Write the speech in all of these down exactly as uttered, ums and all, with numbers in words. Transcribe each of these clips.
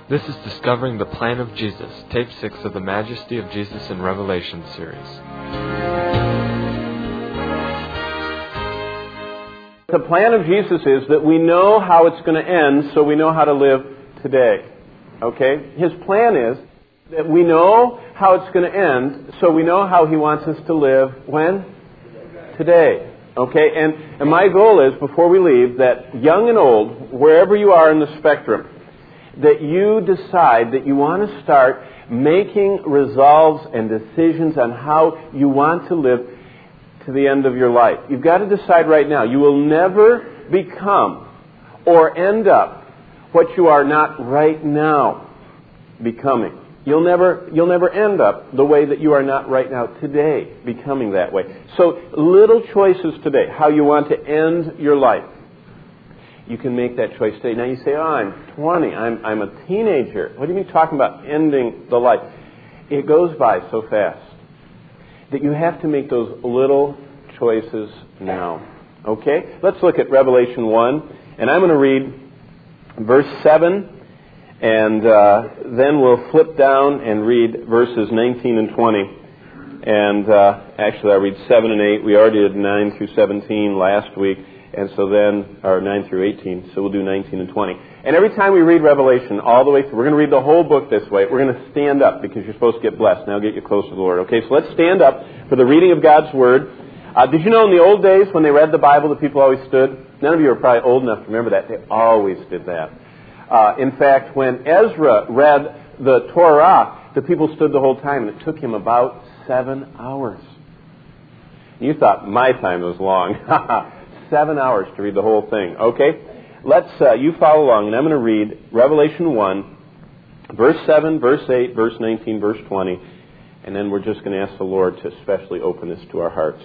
This is Discovering the Plan of Jesus, Tape six of the Majesty of Jesus in Revelation series. The plan of Jesus is that we know how it's going to end, so we know how to live today. Okay? His plan is that we know how it's going to end, so we know how He wants us to live when? Today. Okay? And, and my goal is, before we leave, that young and old, wherever you are in the spectrum, that you decide that you want to start making resolves and decisions on how you want to live to the end of your life. You've got to decide right now. You will never become or end up what you are not right now becoming. You'll never, you'll never end up the way that you are not right now today becoming that way. So little choices today, how you want to end your life. You can make that choice today. Now you say, oh, I'm twenty, I'm, I'm a teenager. What do you mean talking about ending the life? It goes by so fast that you have to make those little choices now. Okay? Let's look at Revelation one, and I'm going to read verse seven, and uh, then we'll flip down and read verses nineteen and twenty. And uh, actually I'll read seven and eight. We already did nine through seventeen last week. And so then, or nine through eighteen, so we'll do nineteen and twenty. And every time we read Revelation all the way through, we're going to read the whole book this way. We're going to stand up because you're supposed to get blessed. Now get you close to the Lord. Okay, so let's stand up for the reading of God's Word. Uh, did you know in the old days when they read the Bible, the people always stood? None of you are probably old enough to remember that. They always did that. Uh, in fact, when Ezra read the Torah, the people stood the whole time, and it took him about seven hours. You thought my time was long. Seven hours to read the whole thing. Okay? Let's, uh, you follow along, and I'm going to read Revelation one, verse seven, verse eight, verse nineteen, verse twenty, and then we're just going to ask the Lord to especially open this to our hearts.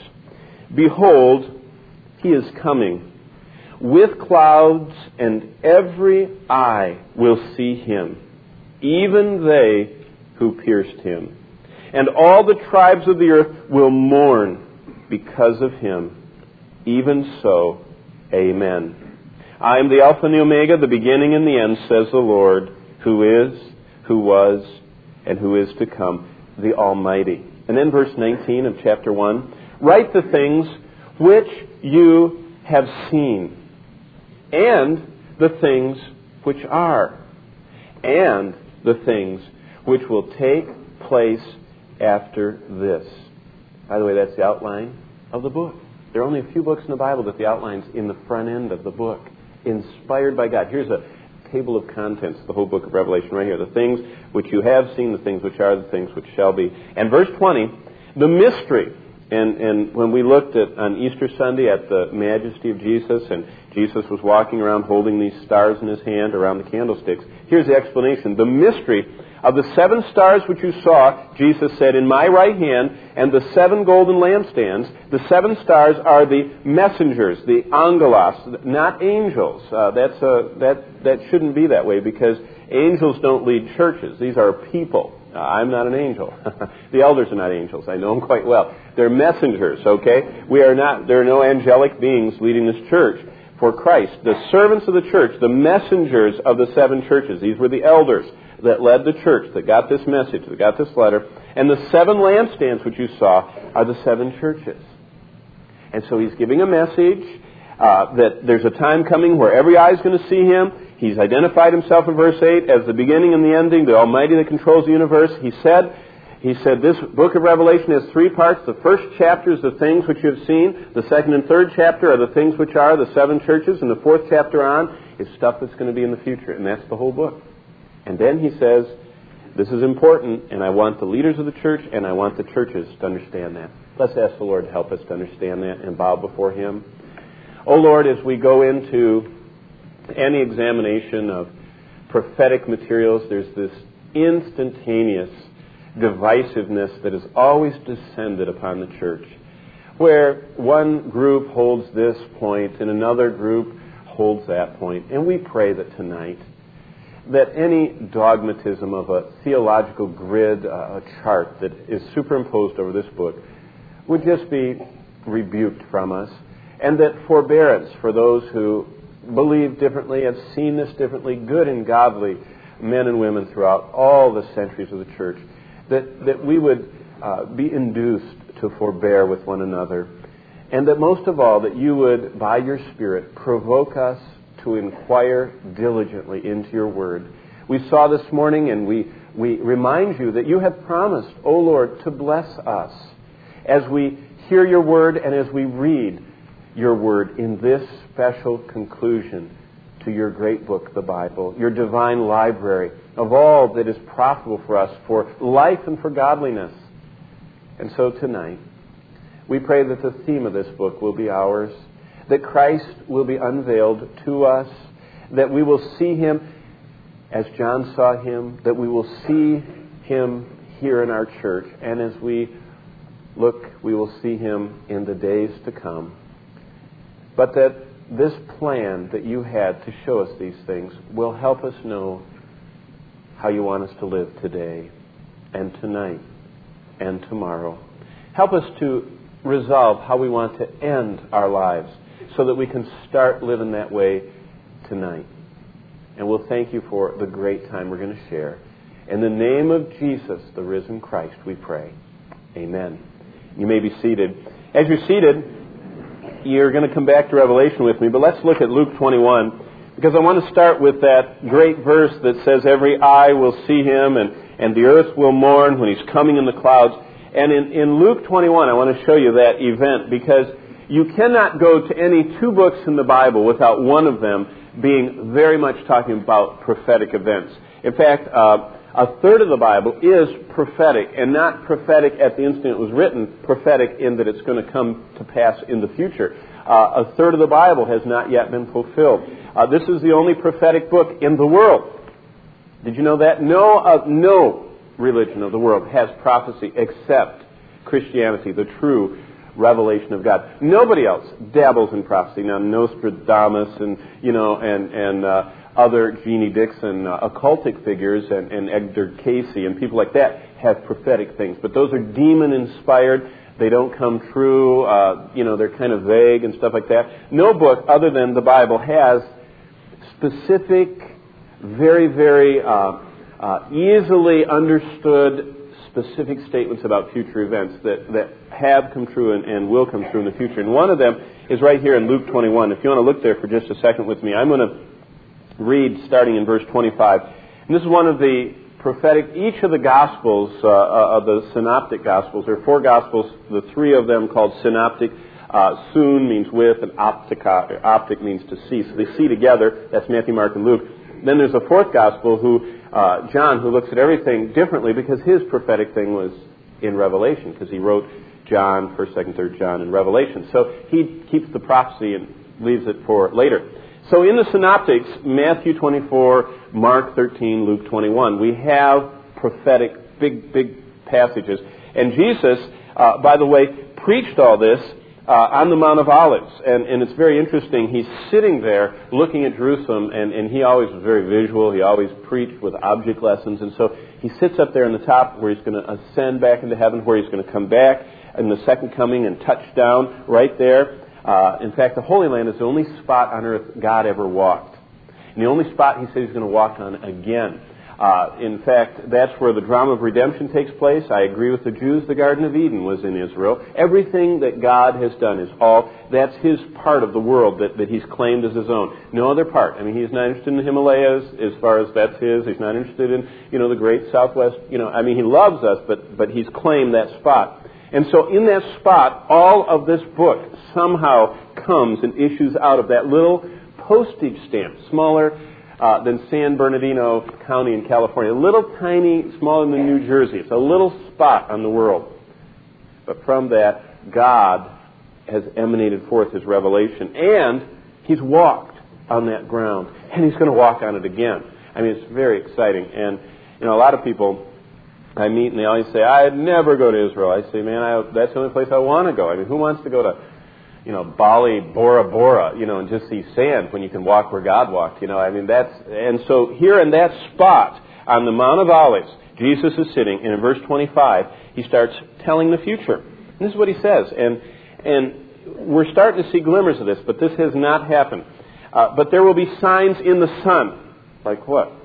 Behold, He is coming with clouds, and every eye will see Him, even they who pierced Him. And all the tribes of the earth will mourn because of Him. Even so, amen. I am the Alpha and the Omega, the beginning and the end, says the Lord, who is, who was, and who is to come, the Almighty. And then verse nineteen of chapter one, write the things which you have seen, and the things which are, and the things which will take place after this. By the way, that's the outline of the book. There are only a few books in the Bible that the outline's in the front end of the book, inspired by God. Here's a table of contents, the whole book of Revelation right here. The things which you have seen, the things which are, the things which shall be. And verse twenty, the mystery. And, and when we looked at on Easter Sunday at the majesty of Jesus, and Jesus was walking around holding these stars in His hand around the candlesticks, here's the explanation. The mystery of the seven stars which you saw, Jesus said, in my right hand, and the seven golden lampstands, the seven stars are the messengers, the angelos, not angels. Uh, that's a, that, that shouldn't be that way, because angels don't lead churches. These are people. Uh, I'm not an angel. The elders are not angels. I know them quite well. They're messengers, okay? We are not, there are no angelic beings leading this church for Christ. The servants of the church, the messengers of the seven churches, these were the elders that led the church, that got this message, that got this letter. And the seven lampstands which you saw are the seven churches. And so He's giving a message uh, that there's a time coming where every eye is going to see Him. He's identified Himself in verse eight as the beginning and the ending, the Almighty that controls the universe. He said, He said this book of Revelation has three parts. The first chapter is the things which you have seen. The second and third chapter are the things which are, the seven churches. And the fourth chapter on is stuff that's going to be in the future. And that's the whole book. And then He says, this is important, and I want the leaders of the church and I want the churches to understand that. Let's ask the Lord to help us to understand that and bow before Him. Oh Lord, as we go into any examination of prophetic materials, there's this instantaneous divisiveness that has always descended upon the church, where one group holds this point and another group holds that point. And we pray that tonight, that any dogmatism of a theological grid, uh, a chart that is superimposed over this book, would just be rebuked from us, and that forbearance for those who believe differently, have seen this differently, good and godly men and women throughout all the centuries of the church, that, that we would uh, be induced to forbear with one another. And that most of all, that you would, by your Spirit, provoke us to inquire diligently into your word. We saw this morning, and we, we remind you that you have promised, O Lord, to bless us as we hear your word and as we read your word in this special conclusion to your great book, the Bible, your divine library of all that is profitable for us for life and for godliness. And so tonight, we pray that the theme of this book will be ours, that Christ will be unveiled to us, that we will see him as John saw him, that we will see him here in our church, and as we look, we will see him in the days to come. But that this plan that you had to show us these things will help us know how you want us to live today and tonight and tomorrow. Help us to resolve how we want to end our lives so that we can start living that way tonight. And we'll thank you for the great time we're going to share. In the name of Jesus, the risen Christ, we pray. Amen. You may be seated. As you're seated, you're going to come back to Revelation with me, but let's look at Luke twenty-one, because I want to start with that great verse that says, every eye will see him, and, and the earth will mourn when he's coming in the clouds. And in, in Luke twenty-one, I want to show you that event, because you cannot go to any two books in the Bible without one of them being very much talking about prophetic events. In fact, uh, a third of the Bible is prophetic, and not prophetic at the instant it was written, prophetic in that it's going to come to pass in the future. Uh, a third of the Bible has not yet been fulfilled. Uh, this is the only prophetic book in the world. Did you know that? No, uh, no religion of the world has prophecy except Christianity, the true revelation of God. Nobody else dabbles in prophecy. Now, Nostradamus and, you know, and, and, uh, other Jeannie Dixon, uh, occultic figures, and, and Edgar Casey and people like that have prophetic things. But those are demon-inspired. They don't come true. Uh, you know, they're kind of vague and stuff like that. No book other than the Bible has specific, very, very uh, uh, easily understood specific statements about future events that, that have come true and, and will come true in the future. And one of them is right here in Luke twenty-one. If you want to look there for just a second with me, I'm going to read starting in verse twenty-five. And this is one of the prophetic, each of the Gospels, uh, uh, of the Synoptic Gospels, there are four Gospels, the three of them called Synoptic. Uh, soon means with, and optica, optic means to see. So they see together. That's Matthew, Mark, and Luke. Then there's a fourth Gospel, who uh, John, who looks at everything differently because his prophetic thing was in Revelation, because he wrote John, first, second, third John, and Revelation. So he keeps the prophecy and leaves it for later. So in the Synoptics, Matthew twenty-four, Mark thirteen, Luke twenty-one, we have prophetic, big, big passages. And Jesus, uh, by the way, preached all this uh, on the Mount of Olives. And, and it's very interesting. He's sitting there looking at Jerusalem, and, and he always was very visual. He always preached with object lessons. And so he sits up there on the top where he's going to ascend back into heaven, where he's going to come back in the second coming and touch down right there. Uh, in fact, the Holy Land is the only spot on earth God ever walked. And the only spot he said he's going to walk on again. Uh, in fact, that's where the drama of redemption takes place. I agree with the Jews. The Garden of Eden was in Israel. Everything that God has done is all, that's his part of the world that, that he's claimed as his own. No other part. I mean, he's not interested in the Himalayas as far as that's his. He's not interested in, you know, the great Southwest. You know, I mean, he loves us, but, but he's claimed that spot. And so in that spot, all of this book somehow comes and issues out of that little postage stamp, smaller uh, than San Bernardino County in California, a little tiny, smaller than New Jersey. It's a little spot on the world. But from that, God has emanated forth his revelation, and he's walked on that ground, and he's going to walk on it again. I mean, it's very exciting. And, you know, a lot of people I meet, and they always say, I'd never go to Israel. I say, man, I, that's the only place I want to go. I mean, who wants to go to, you know, Bali, Bora Bora, you know, and just see sand when you can walk where God walked? You know, I mean, that's, and so here in that spot on the Mount of Olives, Jesus is sitting, and in verse twenty-five, he starts telling the future. And this is what he says, and and we're starting to see glimmers of this, but this has not happened. Uh, but there will be signs in the sun. Like what?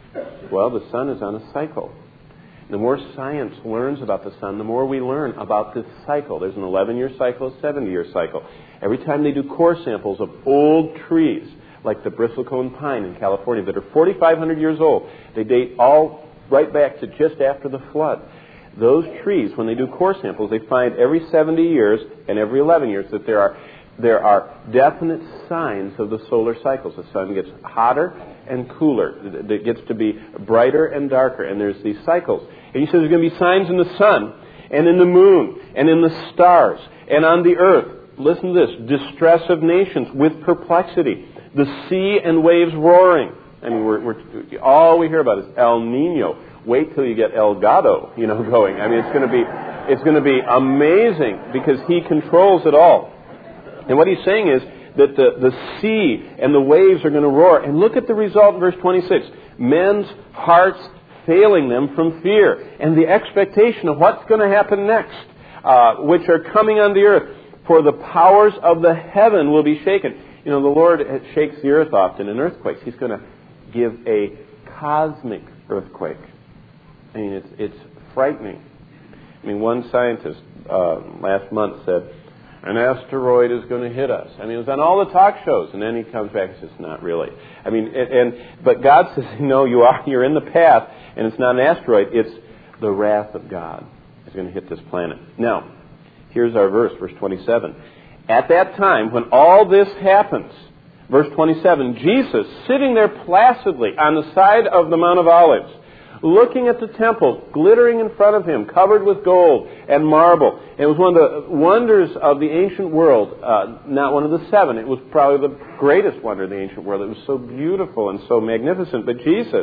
Well, the sun is on a cycle. The more science learns about the sun, the more we learn about this cycle. There's an eleven-year cycle, a seventy-year cycle. Every time they do core samples of old trees, like the bristlecone pine in California, that are forty-five hundred years old, they date all right back to just after the flood. Those trees, when they do core samples, they find every seventy years and every eleven years that there are there are definite signs of the solar cycles. The sun gets hotter and cooler. It gets to be brighter and darker, and there's these cycles. And he says there's going to be signs in the sun and in the moon and in the stars and on the earth. Listen to this. Distress of nations with perplexity. The sea and waves roaring. I mean, we're, we're all we hear about is El Nino. Wait till you get El Gato, you know, going. I mean, it's going to be it's going to be amazing because he controls it all. And what he's saying is that the, the sea and the waves are going to roar. And look at the result in verse twenty-six. Men's hearts failing them from fear and the expectation of what's going to happen next, uh, which are coming on the earth. For the powers of the heaven will be shaken. You know, the Lord shakes the earth often in earthquakes. He's going to give a cosmic earthquake. I mean, it's it's frightening. I mean, one scientist uh, last month said, an asteroid is going to hit us. I mean, it was on all the talk shows, and then he comes back and says, not really. I mean, and, and but God says, no, you are, you're in the path, and it's not an asteroid, it's the wrath of God is going to hit this planet. Now, here's our verse, verse twenty-seven. At that time, when all this happens, verse twenty-seven, Jesus sitting there placidly on the side of the Mount of Olives, looking at the temple, glittering in front of him, covered with gold and marble. It was one of the wonders of the ancient world, uh, not one of the seven. It was probably the greatest wonder of the ancient world. It was so beautiful and so magnificent. But Jesus,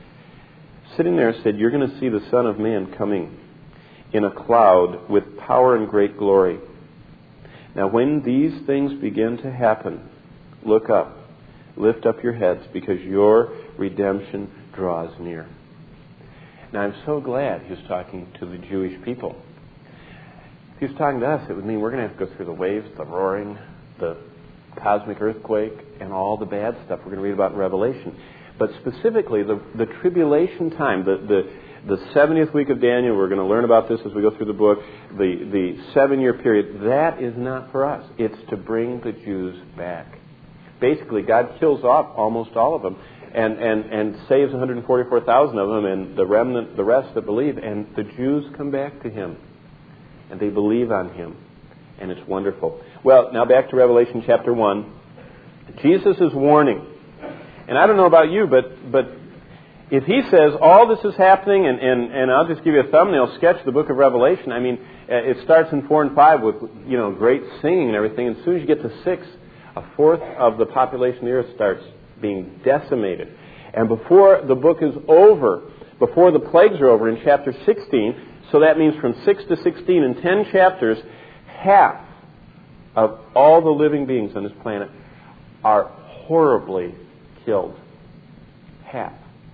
sitting there, said, you're going to see the Son of Man coming in a cloud with power and great glory. Now, when these things begin to happen, look up, lift up your heads, because your redemption draws near. Now, I'm so glad he was talking to the Jewish people. If he was talking to us, it would mean we're going to have to go through the waves, the roaring, the cosmic earthquake, and all the bad stuff we're going to read about in Revelation. But specifically, the, the tribulation time, the, the, the seventieth week of Daniel, we're going to learn about this as we go through the book, the, the seven-year period, that is not for us. It's to bring the Jews back. Basically, God kills off almost all of them. And, and, and saves one hundred forty-four thousand of them, and the remnant, the rest that believe. And the Jews come back to him, and they believe on him, and it's wonderful. Well, now back to Revelation chapter one. Jesus is warning, and I don't know about you, but but if he says all this is happening, and, and, and I'll just give you a thumbnail sketch of the book of Revelation. I mean, it starts in four and five with you know great singing and everything, and as soon as you get to six, a fourth of the population of the earth starts being decimated. And before the book is over, before the plagues are over in chapter sixteen, so that means from six to sixteen, in ten chapters, half of all the living beings on this planet are horribly killed. Half.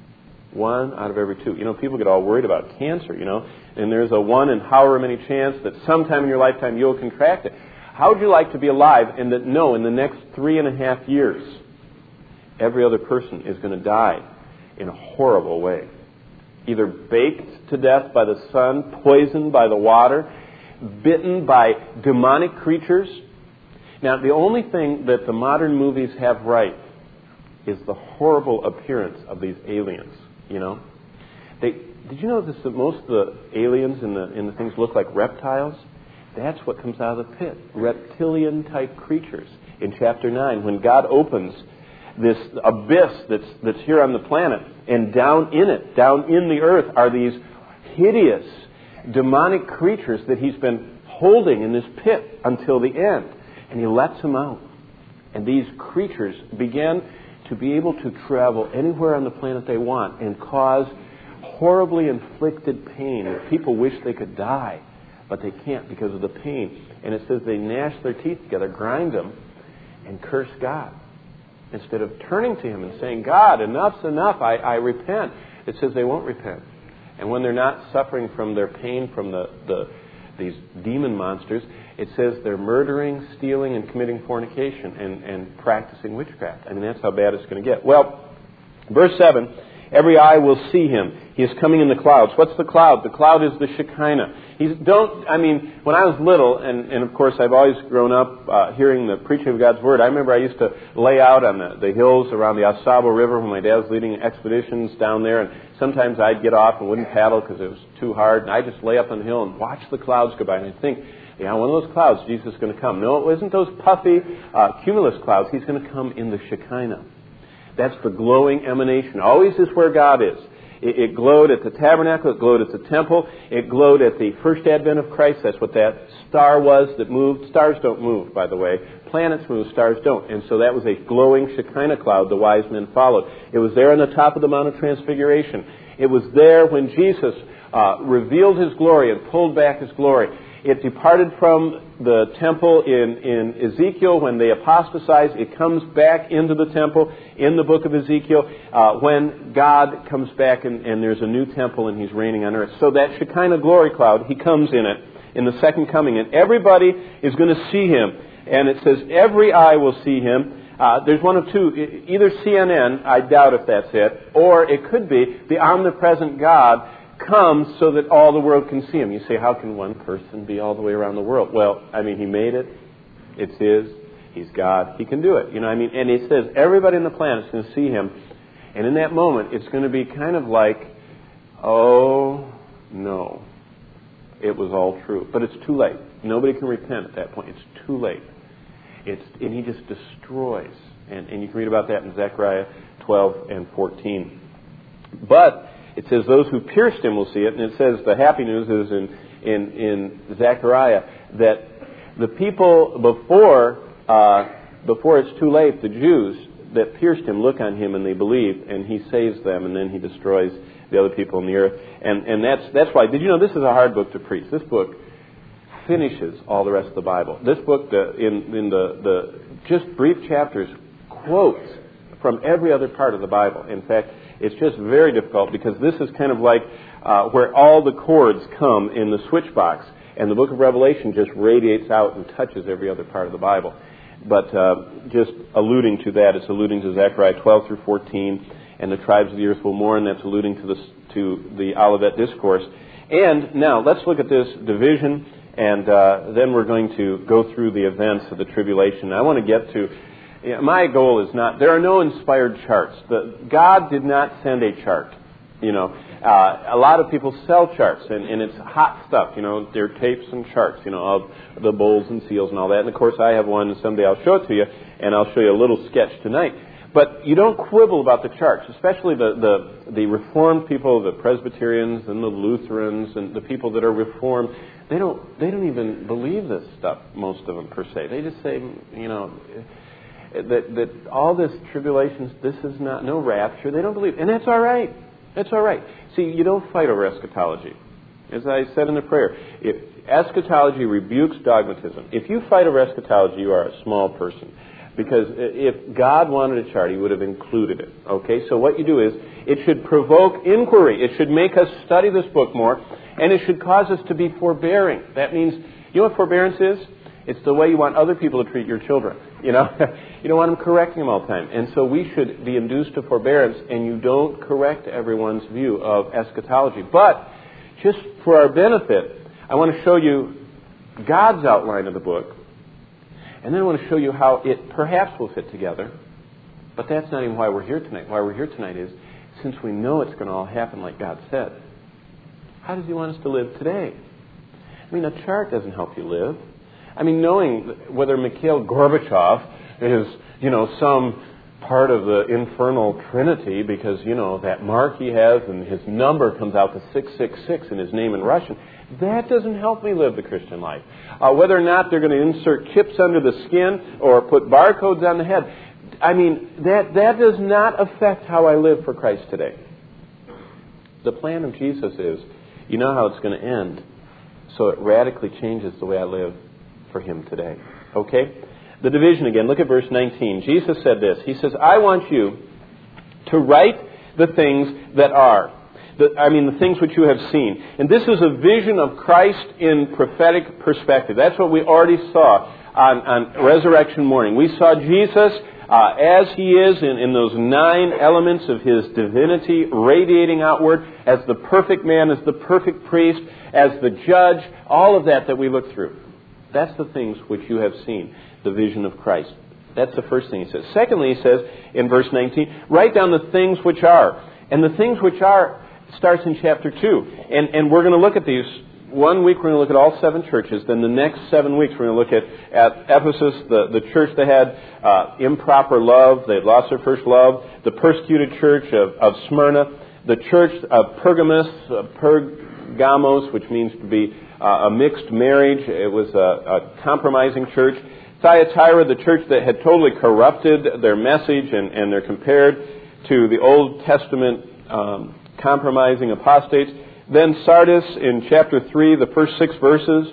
One out of every two. You know, people get all worried about cancer, you know, and there's a one in however many chance that sometime in your lifetime you'll contract it. How would you like to be alive and that know in the next three and a half years every other person is going to die in a horrible way? Either baked to death by the sun, poisoned by the water, bitten by demonic creatures. Now, the only thing that the modern movies have right is the horrible appearance of these aliens, you know. They, did you notice that most of the aliens in the, in the things look like reptiles? That's what comes out of the pit. Reptilian-type creatures. In chapter nine, when God opens this abyss that's that's here on the planet, and down in it, down in the earth, are these hideous, demonic creatures that he's been holding in this pit until the end. And he lets them out. And these creatures begin to be able to travel anywhere on the planet they want and cause horribly inflicted pain. People wish they could die, but they can't because of the pain. And it says they gnash their teeth together, grind them, and curse God. Instead of turning to him and saying, God, enough's enough, I, I repent. It says they won't repent. And when they're not suffering from their pain from the, the these demon monsters, it says they're murdering, stealing, and committing fornication and, and practicing witchcraft. I mean, that's how bad it's going to get. Well, verse seven, Every eye will see him. He is coming in the clouds. What's the cloud? The cloud is the Shekinah. He's, don't, I mean, when I was little, and, and of course I've always grown up uh, hearing the preaching of God's Word, I remember I used to lay out on the, the hills around the Osabo River when my dad was leading expeditions down there, and sometimes I'd get off and wouldn't paddle because it was too hard, and I'd just lay up on the hill and watch the clouds go by, and I'd think, yeah, one of those clouds, Jesus is going to come. No, it isn't those puffy uh, cumulus clouds. He's going to come in the Shekinah. That's the glowing emanation. Always is where God is. It, it glowed at the tabernacle. It glowed at the temple. It glowed at the first advent of Christ. That's what that star was that moved. Stars don't move, by the way. Planets move, stars don't. And so that was a glowing Shekinah cloud the wise men followed. It was there on the top of the Mount of Transfiguration. It was there when Jesus uh, revealed His glory and pulled back His glory. It departed from the temple in, in Ezekiel when they apostatized. It comes back into the temple in the book of Ezekiel uh, when God comes back and, and there's a new temple and He's reigning on earth. So that Shekinah glory cloud, He comes in it in the second coming. And everybody is going to see Him. And it says every eye will see Him. Uh, there's one of two. Either C N N, I doubt if that's it, or it could be the omnipresent God comes so that all the world can see Him. You say, how can one person be all the way around the world? Well, I mean, He made it. It's His. He's God. He can do it. You know what I mean? And it says everybody on the planet is going to see Him. And in that moment, it's going to be kind of like, oh, no. It was all true. But it's too late. Nobody can repent at that point. It's too late. It's, and He just destroys. And, and you can read about that in Zechariah twelve and fourteen. But it says those who pierced Him will see it. And it says the happy news is in, in, in Zechariah that the people before, uh, before it's too late, the Jews that pierced Him look on Him and they believe, and He saves them, and then He destroys the other people on the earth. And, and that's, that's why, did you know this is a hard book to preach? This book finishes all the rest of the Bible. This book, the, in, in the, the just brief chapters, quotes from every other part of the Bible. In fact, it's just very difficult because this is kind of like uh, where all the chords come in the switch box, and the book of Revelation just radiates out and touches every other part of the Bible. But uh, just alluding to that, it's alluding to Zechariah twelve through fourteen, and the tribes of the earth will mourn. That's alluding to the, to the Olivet Discourse. And now, let's look at this division, and uh, then we're going to go through the events of the tribulation. I want to get to... You know, my goal is not, there are no inspired charts. The, God did not send a chart. You know, uh, a lot of people sell charts, and, and it's hot stuff. You know, they're tapes and charts, you know, of the bulls and seals and all that. And of course, I have one, and someday I'll show it to you, and I'll show you a little sketch tonight. But you don't quibble about the charts, especially the, the, the Reformed people, the Presbyterians and the Lutherans and the people that are Reformed. They don't, they don't even believe this stuff, most of them, per se. They just say, you know... That, that all this tribulation, this is not, no rapture. They don't believe. And that's all right. That's all right. See, you don't fight over eschatology. As I said in the prayer, if eschatology rebukes dogmatism. If you fight over eschatology, you are a small person. Because if God wanted a chart, He would have included it. Okay? So what you do is, it should provoke inquiry. It should make us study this book more. And it should cause us to be forbearing. That means, you know what forbearance is? It's the way you want other people to treat your children. You know, you don't want them correcting them all the time. And so we should be induced to forbearance, and you don't correct everyone's view of eschatology. But just for our benefit, I want to show you God's outline of the book, and then I want to show you how it perhaps will fit together. But that's not even why we're here tonight. Why we're here tonight is, since we know it's going to all happen like God said, how does He want us to live today? I mean, a chart doesn't help you live. I mean, knowing whether Mikhail Gorbachev is, you know, some part of the infernal trinity because, you know, that mark he has and his number comes out to six six six in his name in Russian, that doesn't help me live the Christian life. Uh, whether or not they're going to insert chips under the skin or put barcodes on the head, I mean, that, that does not affect how I live for Christ today. The plan of Jesus is, you know how it's going to end, so it radically changes the way I live for Him today. Okay? The division again. Look at verse nineteen. Jesus said this. He says, I want you to write the things that are. The, I mean, the things which you have seen. And this is a vision of Christ in prophetic perspective. That's what we already saw on, on resurrection morning. We saw Jesus uh, as He is in, in those nine elements of His divinity, radiating outward as the perfect man, as the perfect priest, as the judge, all of that that we look through. That's the things which you have seen, the vision of Christ. That's the first thing He says. Secondly, He says in verse nineteen, write down the things which are. And the things which are starts in chapter two. And, and we're going to look at these. One week we're going to look at all seven churches. Then the next seven weeks we're going to look at, at Ephesus, the, the church that had uh, improper love. They had lost their first love. The persecuted church of, of Smyrna. The church of Pergamos, uh, Pergamos, which means to be uh, a mixed marriage. It was a, a compromising church. Thyatira, the church that had totally corrupted their message and, and they're compared to the Old Testament um, compromising apostates. Then Sardis in chapter three, the first six verses,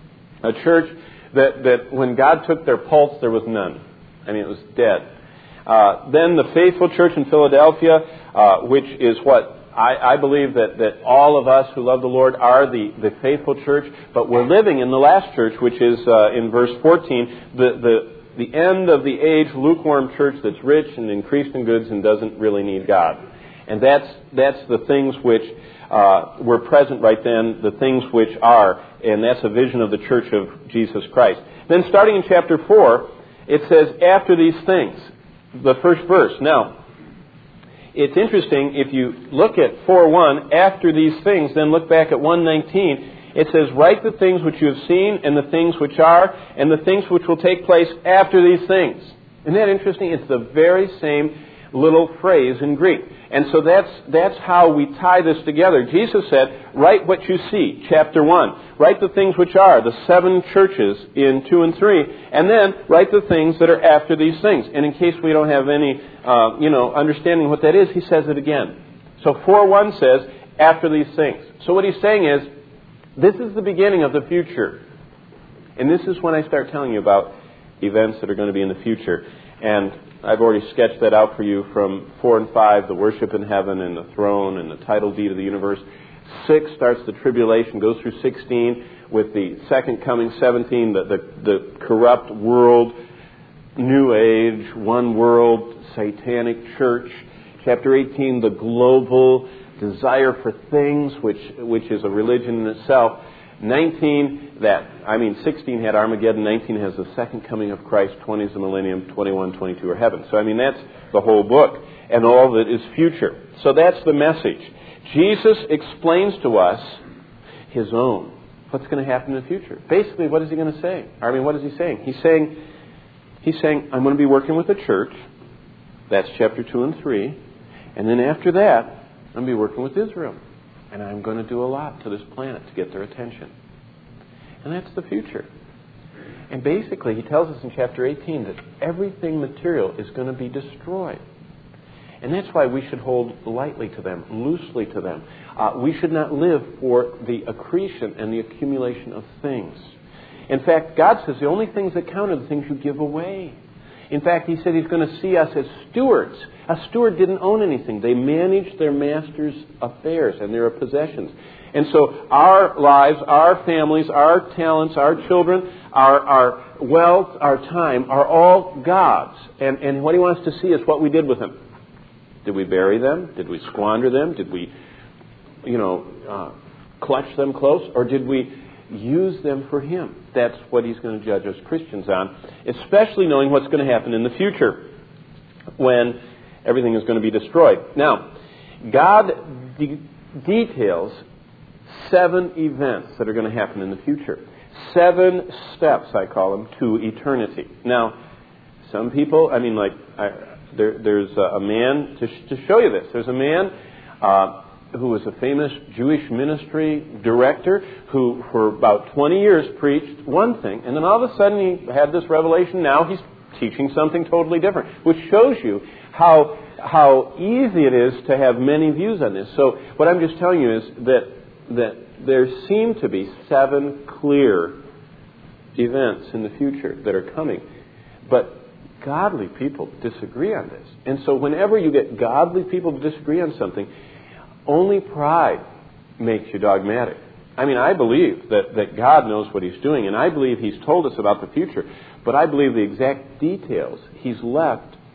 a church that, that when God took their pulse, there was none. I mean, it was dead. Uh, then the faithful church in Philadelphia, uh, which is what I, I believe that, that all of us who love the Lord are the, the faithful church, but we're living in the last church, which is uh, in verse fourteen, the, the, the end of the age lukewarm church that's rich and increased in goods and doesn't really need God. And that's, that's the things which uh, were present right then, the things which are, and that's a vision of the church of Jesus Christ. Then starting in chapter four, it says, after these things, the first verse. Now, it's interesting, if you look at four one, after these things, then look back at one nineteen, it says, write the things which you have seen, and the things which are, and the things which will take place after these things. Isn't that interesting? It's the very same little phrase in Greek. And so that's that's how we tie this together. Jesus said, write what you see, chapter one. Write the things which are, the seven churches in two and three. And then write the things that are after these things. And in case we don't have any, uh, you know, understanding what that is, he says it again. So four one says, after these things. So what he's saying is, this is the beginning of the future. And this is when I start telling you about events that are going to be in the future. And I've already sketched that out for you from four and five, the worship in heaven and the throne and the title deed of the universe. Six starts the tribulation, goes through sixteen with the second coming, seventeen, the, the, the corrupt world, new age, one world, satanic church. Chapter eighteen, the global desire for things, which which is a religion in itself. nineteen, that, I mean, sixteen had Armageddon, nineteen has the second coming of Christ, twenty is the millennium, twenty-one, twenty-two are heaven. So, I mean, that's the whole book, and all of it is future. So that's the message. Jesus explains to us His own. What's going to happen in the future? Basically, what is He going to say? I mean, what is He saying? He's saying, He's saying, I'm going to be working with the church. That's chapter two and three. And then after that, I'm going to be working with Israel. And I'm going to do a lot to this planet to get their attention. And that's the future. And basically, he tells us in chapter eighteen that everything material is going to be destroyed. And that's why we should hold lightly to them, loosely to them. Uh, we should not live for the accretion and the accumulation of things. In fact, God says the only things that count are the things you give away. In fact, He said He's going to see us as stewards. A steward didn't own anything. They managed their master's affairs and their possessions. And so our lives, our families, our talents, our children, our, our wealth, our time are all God's. And, and what He wants to see is what we did with them. Did we bury them? Did we squander them? Did we, you know, uh, clutch them close? Or did we use them for Him? That's what He's going to judge us Christians on, especially knowing what's going to happen in the future when everything is going to be destroyed. Now, God de- details seven events that are going to happen in the future. Seven steps, I call them, to eternity. Now, some people, I mean, like, I, there, there's a man, to, sh- to show you this, there's a man uh, who was a famous Jewish ministry director who for about twenty years preached one thing, and then all of a sudden he had this revelation. Now he's teaching something totally different, which shows you how how easy it is to have many views on this. So what I'm just telling you is that that there seem to be seven clear events in the future that are coming, but godly people disagree on this. And so whenever you get godly people to disagree on something, only pride makes you dogmatic. I mean, I believe that, that God knows what He's doing, and I believe He's told us about the future, but I believe the exact details He's left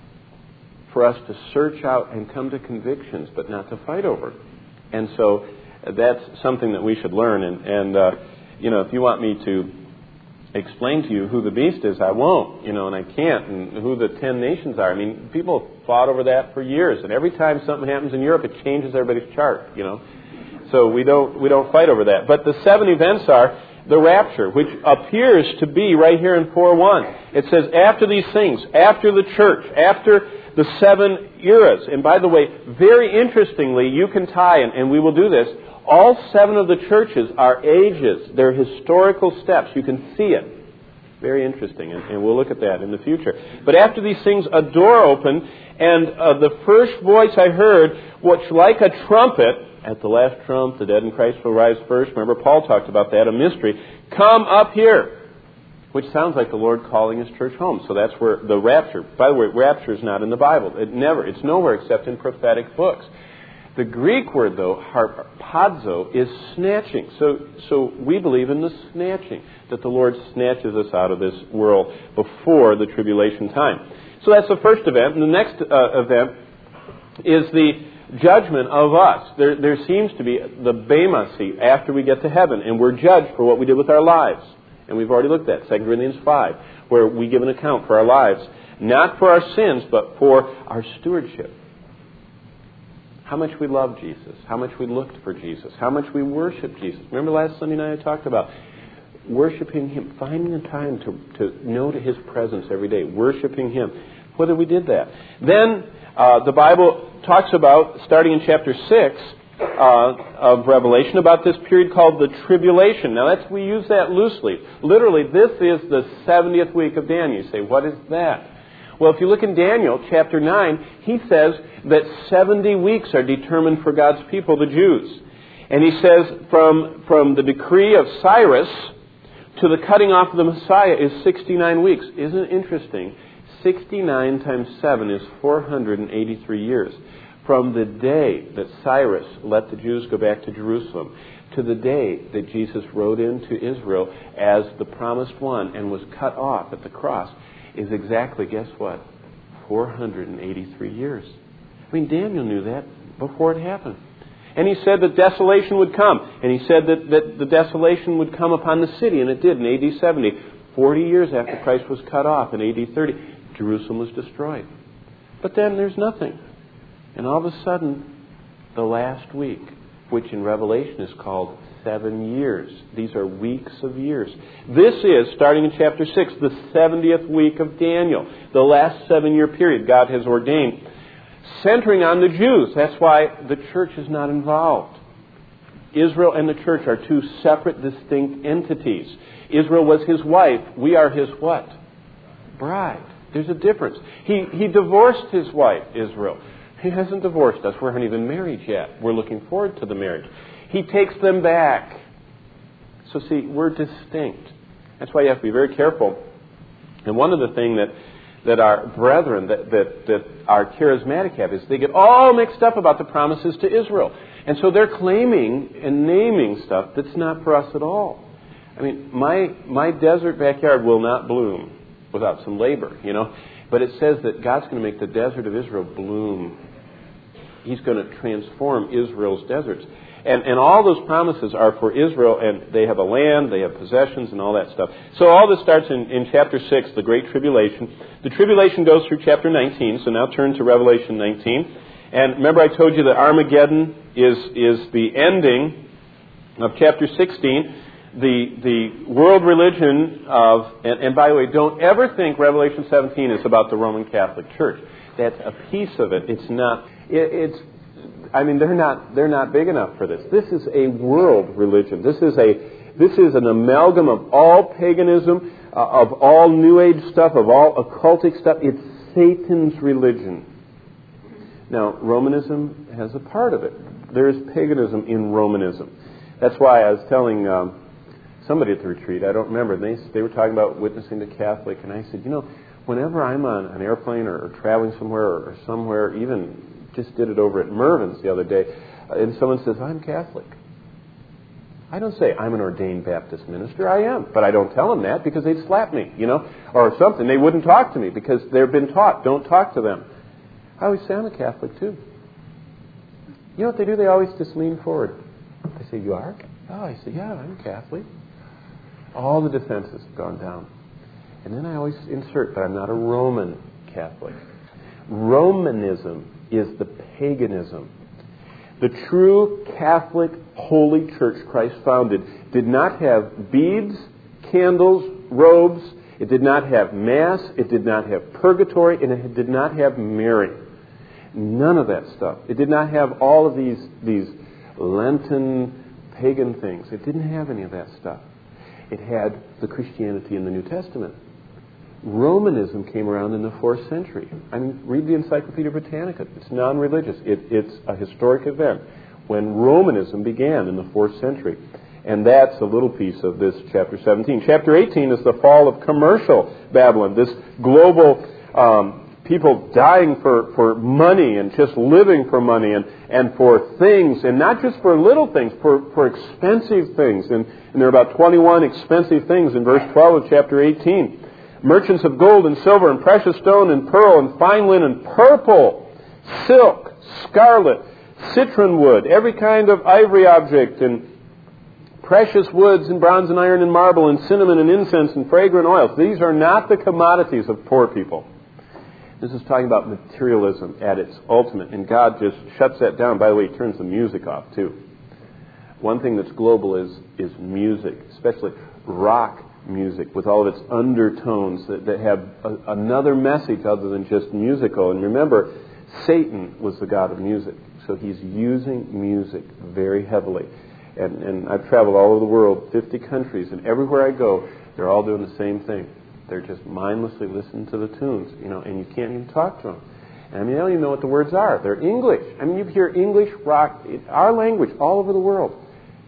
for us to search out and come to convictions, but not to fight over. And so that's something that we should learn. And, and uh, you know, if you want me to explain to you who the beast is, I won't, you know, and I can't, and who the ten nations are. I mean, people fought over that for years, and every time something happens in Europe, it changes everybody's chart, you know. So we don't we don't fight over that. But the seven events are the rapture, which appears to be right here in four one. It says, after these things, after the church, after the seven eras. And by the way, very interestingly, you can tie, and, and we will do this, all seven of the churches are ages. They're historical steps. You can see it. Very interesting, and, and we'll look at that in the future. But after these things, a door opened, and uh, the first voice I heard, which like a trumpet, at the last trump, the dead in Christ will rise first. Remember, Paul talked about that, a mystery. Come up here. Which sounds like the Lord calling His church home. So that's where the rapture. By the way, rapture is not in the Bible. It never. It's nowhere except in prophetic books. The Greek word, though, harpazo, is snatching. So, so we believe in the snatching, that the Lord snatches us out of this world before the tribulation time. So that's the first event. And the next uh, event is the judgment of us. There, there seems to be the bema seat after we get to heaven, and we're judged for what we did with our lives. And we've already looked at Second Corinthians five, where we give an account for our lives, not for our sins, but for our stewardship. How much we love Jesus, how much we looked for Jesus, how much we worship Jesus. Remember last Sunday night I talked about worshiping Him, finding the time to, to know to His presence every day, worshiping Him, whether we did that. Then uh, the Bible talks about, starting in chapter six uh, of Revelation, about this period called the tribulation. Now that's, we use that loosely. Literally, this is the seventieth week of Daniel. You say, what is that? Well, if you look in Daniel chapter nine, he says that seventy weeks are determined for God's people, the Jews. And he says from, from the decree of Cyrus to the cutting off of the Messiah is sixty-nine weeks. Isn't it interesting? sixty-nine times seven is four hundred eighty-three years. From the day that Cyrus let the Jews go back to Jerusalem to the day that Jesus rode into Israel as the promised one and was cut off at the cross is exactly, guess what? four hundred eighty-three years. I mean, Daniel knew that before it happened. And he said that desolation would come. And he said that, that the desolation would come upon the city, and it did in A D seventy. Forty years after Christ was cut off in A D thirty, Jerusalem was destroyed. But then there's nothing. And all of a sudden, the last week, which in Revelation is called seven years. These are weeks of years. This is, starting in chapter six, the seventieth week of Daniel. The last seven-year period God has ordained. Centering on the Jews. That's why the church is not involved. Israel and the church are two separate, distinct entities. Israel was His wife. We are His what? Bride. There's a difference. He, he divorced His wife, Israel. He hasn't divorced us. We aren't even married yet. We're looking forward to the marriage. He takes them back. So see, we're distinct. That's why you have to be very careful. And one of the things that, that our brethren, that, that, that our charismatic have, is they get all mixed up about the promises to Israel. And so they're claiming and naming stuff that's not for us at all. I mean, my my desert backyard will not bloom without some labor, you know. But it says that God's going to make the desert of Israel bloom. He's going to transform Israel's deserts. And, and all those promises are for Israel, and they have a land, they have possessions, and all that stuff. So all this starts in, in chapter six, the Great Tribulation. The tribulation goes through chapter nineteen, so now turn to Revelation nineteen. And remember I told you that Armageddon is, is the ending of chapter sixteen. The the world religion of, and, and by the way, don't ever think Revelation seventeen is about the Roman Catholic Church. That's a piece of it. It's not, it, it's, I mean, they're not they're not big enough for this. This is a world religion. This is a this is an amalgam of all paganism, uh, of all New Age stuff, of all occultic stuff. It's Satan's religion. Now, Romanism has a part of it. There is paganism in Romanism. That's why I was telling um, somebody at the retreat, I don't remember, they they were talking about witnessing to Catholic, and I said, you know, whenever I'm on an airplane or, or traveling somewhere or, or somewhere, even just did it over at Mervin's the other day, and someone says, I'm Catholic. I don't say, I'm an ordained Baptist minister. I am. But I don't tell them that because they'd slap me, you know, or something. They wouldn't talk to me because they've been taught, don't talk to them. I always say, I'm a Catholic too. You know what they do? They always just lean forward. They say, you are? Oh, I say, yeah, I'm Catholic. All the defenses have gone down. And then I always insert, but I'm not a Roman Catholic. Romanism is the paganism. The true Catholic Holy Church Christ founded did not have beads, candles, robes. It did not have Mass. It did not have purgatory. And it did not have Mary. None of that stuff. It did not have all of these, these Lenten pagan things. It didn't have any of that stuff. It had the Christianity in the New Testament. Romanism came around in the fourth century. I mean, read the Encyclopedia Britannica. It's non-religious. It, it's a historic event when Romanism began in the fourth century. And that's a little piece of this chapter seventeen. Chapter eighteen is the fall of commercial Babylon, this global um, people dying for, for money and just living for money and, and for things, and not just for little things, for, for expensive things. And, and there are about twenty-one expensive things in verse twelve of chapter eighteen. Merchants of gold and silver and precious stone and pearl and fine linen, purple, silk, scarlet, citron wood, every kind of ivory object, and precious woods and bronze and iron and marble and cinnamon and incense and fragrant oils. These are not the commodities of poor people. This is talking about materialism at its ultimate, and God just shuts that down. By the way, He turns the music off too. One thing that's global is, is music, especially rock music with all of its undertones that, that have a, another message other than just musical. And remember, Satan was the god of music, so he's using music very heavily. And, and I've traveled all over the world, fifty countries, and everywhere I go, they're all doing the same thing. They're just mindlessly listening to the tunes, you know, and you can't even talk to them. And I mean, they don't even know what the words are. They're English. I mean, you hear English rock, our language, all over the world.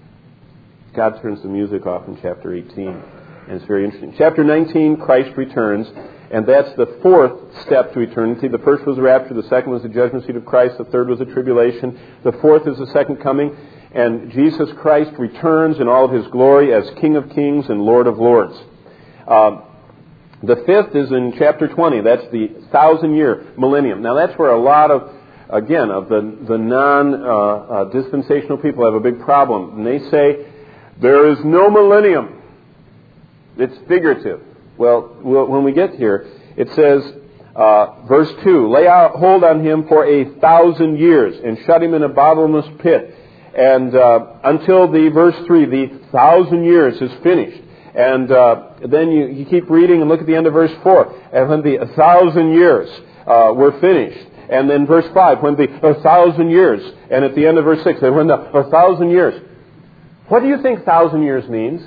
God turns the music off in chapter eighteen. And it's very interesting. Chapter nineteen, Christ returns, and that's the fourth step to eternity. The first was the rapture, the second was the judgment seat of Christ, the third was the tribulation, the fourth is the second coming, and Jesus Christ returns in all of His glory as King of Kings and Lord of Lords. Uh, the fifth is in chapter twenty. That's the thousand-year millennium. Now that's where a lot of, again, of the, the non-dispensational uh, uh, people have a big problem. And they say, there is no millennium. It's figurative. Well, when we get here, it says, uh, verse two, lay out, hold on him for a thousand years and shut him in a bottomless pit. And uh, until the, verse three, the thousand years is finished. And uh, then you, you keep reading and look at the end of verse four. And when the a thousand years uh, were finished. And then verse five, when the a thousand years. And at the end of verse six, and when the a thousand years. What do you think thousand years means?